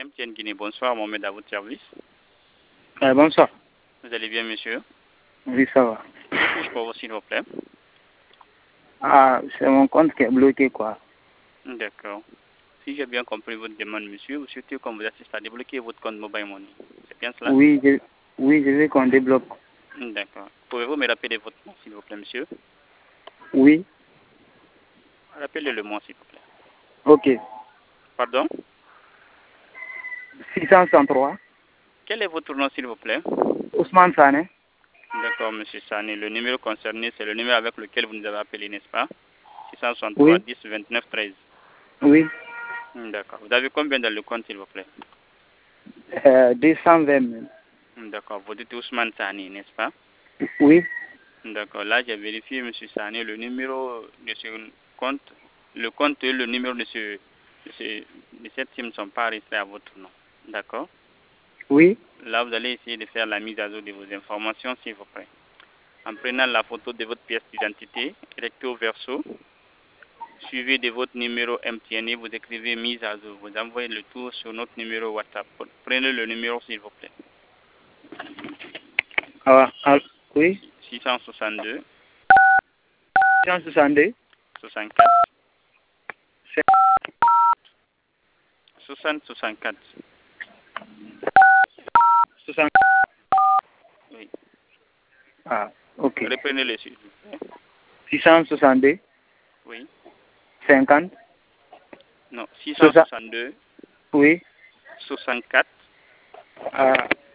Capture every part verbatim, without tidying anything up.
M T N Guinée, bonsoir, Mohamed à votre service. Euh, bonsoir. Vous allez bien, monsieur? Oui, ça va. Que puis-je pour vous, s'il vous plaît? Ah, c'est mon compte qui est bloqué, quoi. D'accord. Si j'ai bien compris votre demande, monsieur, vous souhaitez qu'on vous assiste à débloquer votre compte Mobile Money. C'est bien cela? Oui, je, oui, je veux qu'on débloque. D'accord. Pouvez-vous me rappeler votre nom, s'il vous plaît, monsieur? Oui. Rappelez-le-moi, s'il vous plaît. Ok. Pardon? six cent soixante-trois. Quel est votre nom, s'il vous plaît? Ousmane Sané. D'accord, monsieur Sani. Le numéro concerné, c'est le numéro avec lequel vous nous avez appelé, n'est-ce pas? six cent soixante-trois, Oui. dix, vingt-neuf, treize. Oui. D'accord. Vous avez combien dans le compte, s'il vous plaît? Euh, deux cent vingt mille. D'accord. Vous dites Ousmane Sani, n'est-ce pas? Oui. D'accord. Là, j'ai vérifié, monsieur Sani, le numéro de ce compte, le compte et le numéro de, ce, de, ce, de cette SIM ne sont pas restés à votre nom. D'accord. Oui. Là, vous allez essayer de faire la mise à jour de vos informations, s'il vous plaît. En prenant la photo de votre pièce d'identité, recto verso, suivi de votre numéro M T N et vous écrivez mise à jour. Vous envoyez le tout sur notre numéro WhatsApp. Prenez le numéro, s'il vous plaît. Ah, ah, oui. six cent soixante-deux, six cent soixante-deux. soixante-quatre, soixante, soixante-quatre. soixante. Oui. Ah, ok. Reprenez-le, s'il vous plaît. six cent soixante-deux. Oui. cinquante. Non, six cent soixante. soixante-deux, Oui. soixante-quatre, Ah.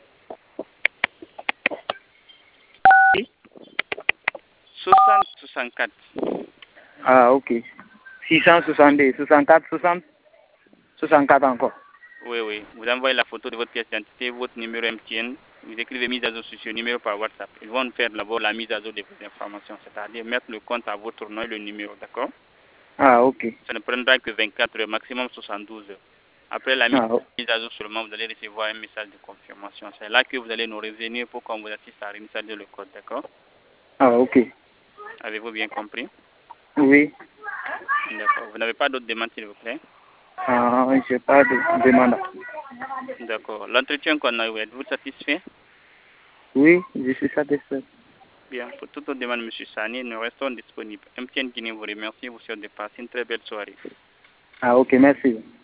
soixante, soixante-quatre. Ah, ok. six cent soixante-deux. soixante-quatre, soixante. soixante-quatre encore. Oui, oui. Vous envoyez la photo de votre pièce d'identité, votre numéro M T N, vous écrivez mise à jour sur ce numéro par WhatsApp. Ils vont faire d'abord la mise à jour de vos informations, c'est-à-dire mettre le compte à votre nom et le numéro, d'accord? Ah, ok. Ça ne prendra que vingt-quatre heures, maximum soixante-douze heures. Après la mise Ah, oh. à jour seulement, vous allez recevoir un message de confirmation. C'est là que vous allez nous revenir pour qu'on vous assiste à réinstaller le code, d'accord? Ah, ok. Avez-vous bien compris? Oui. D'accord. Vous n'avez pas d'autres demandes, s'il vous plaît? Ah, je n'ai pas de demande. D'accord. L'entretien qu'on a eu, êtes-vous satisfait? Oui, je suis satisfait. Bien. Pour toute autre demande, M. Sani, nous restons disponibles. M T N Guinée vous remercie. Vous souhaite de passer une très belle soirée. Ah, ok, merci.